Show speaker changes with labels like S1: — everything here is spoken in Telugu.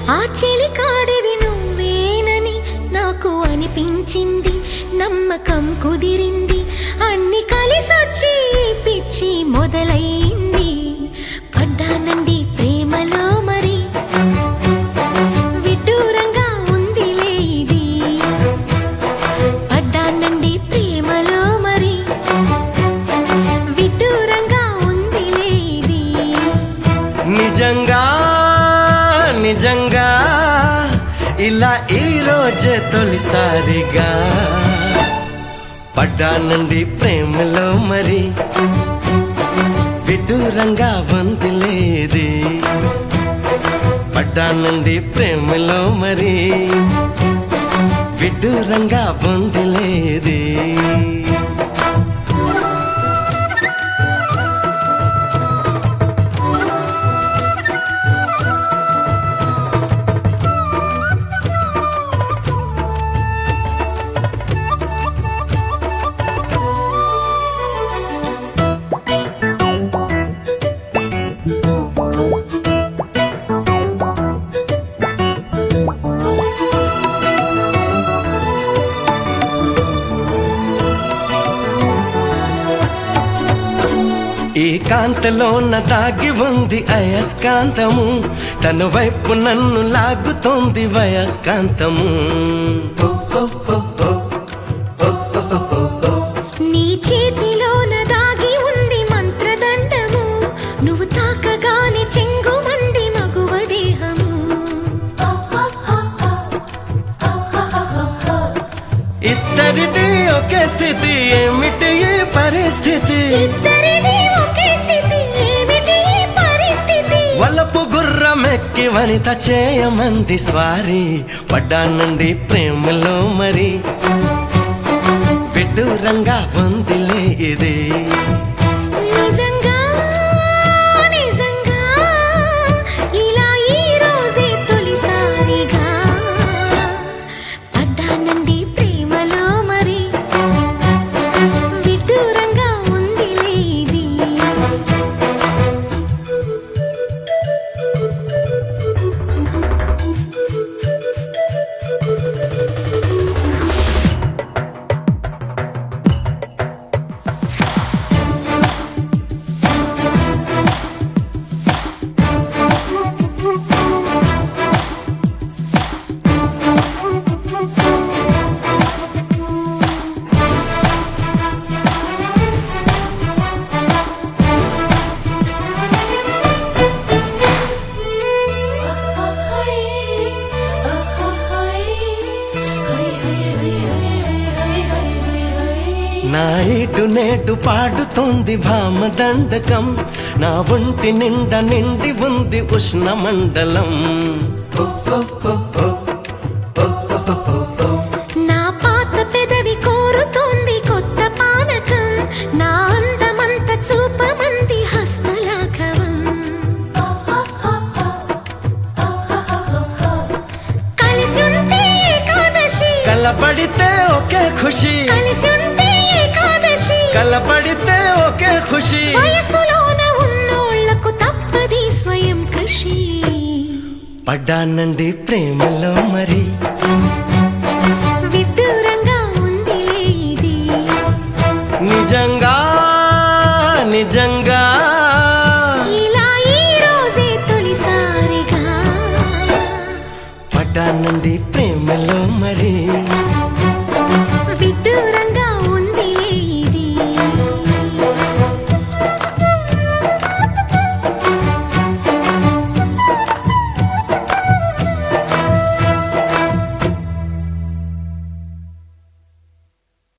S1: ఆ చెలికాడివి నువ్వేనని నాకు అనిపించింది, నమ్మకం కుదిరింది, అన్ని కలిసొచ్చి పిచ్చి మొదలైంది. పడ్డానండి ప్రేమలో మరి, విడ్డూరంగా ఉందిలే ఇది. పడ్డానండి ప్రేమలో మరి, విడ్డూరంగా ఉందిలే ఇది.
S2: నిజంగా నిజంగా ఇలా ఈ రోజే తొలిసారిగా పడ్డానండి ప్రేమలో మరి, విడ్డూరంగా వందిలేది. పడ్డానండి ప్రేమలో మరి, విడ్డూరంగా వందిలేది. ఈ కాంతలోన దాగి ఉంది అయస్కాంతము, తన వైపు నన్ను లాగుతోంది వయస్కాంతము.
S1: నీ చేతిలోన దాగి ఉంది మంత్రదండము, నువ్వు తాకగానే చెంగుమంది మగువ దేహము.
S2: ఇద్దరిది ఒకే స్థితి, ఏమిటి ఈ పరిస్థితి? వలపు గుర్రమెక్కి వనిత చేయమంది స్వారీ. పడ్డానండి ప్రేమలో మరి, విడ్డూరంగా వందిలే ఇది.
S1: నిజంగా నిజంగా ఇలా ఈ రోజే తొలిసారిగా పడ్డానండి ప్రేమలో మరి, విడ్డూరంగా ఉందిలే ఇది.
S2: నా ఇటు నేటు పాడుతోంది భామదండకం, నా ఒంటి నిండా నిండి ఉంది ఉష్ణ మండలం.
S1: నా పాత పెదవి కోరుతోంది కొత్త పానకం, నా అందమంత చూపమంది హస్తలాఘవం. కలిసి ఉంటే ఏకాదశి,
S2: కలబడితే ఒకే ఖుషి.
S1: కలిసి ఉంటే ఏకాదశి,
S2: కలబడితే ఒకే ఖుషి.
S1: వయసులోన ఉన్నోళ్లకు తప్పది స్వయం కృషి.
S2: పడ్డానండి ప్రేమలో మరి,
S1: విడ్డూరంగా ఉందిలే ఇది.
S2: నిజంగా నిజంగా
S1: ఇలా ఈ రోజే తొలిసారిగా
S2: పడ్డానండి ప్రేమలో మరి.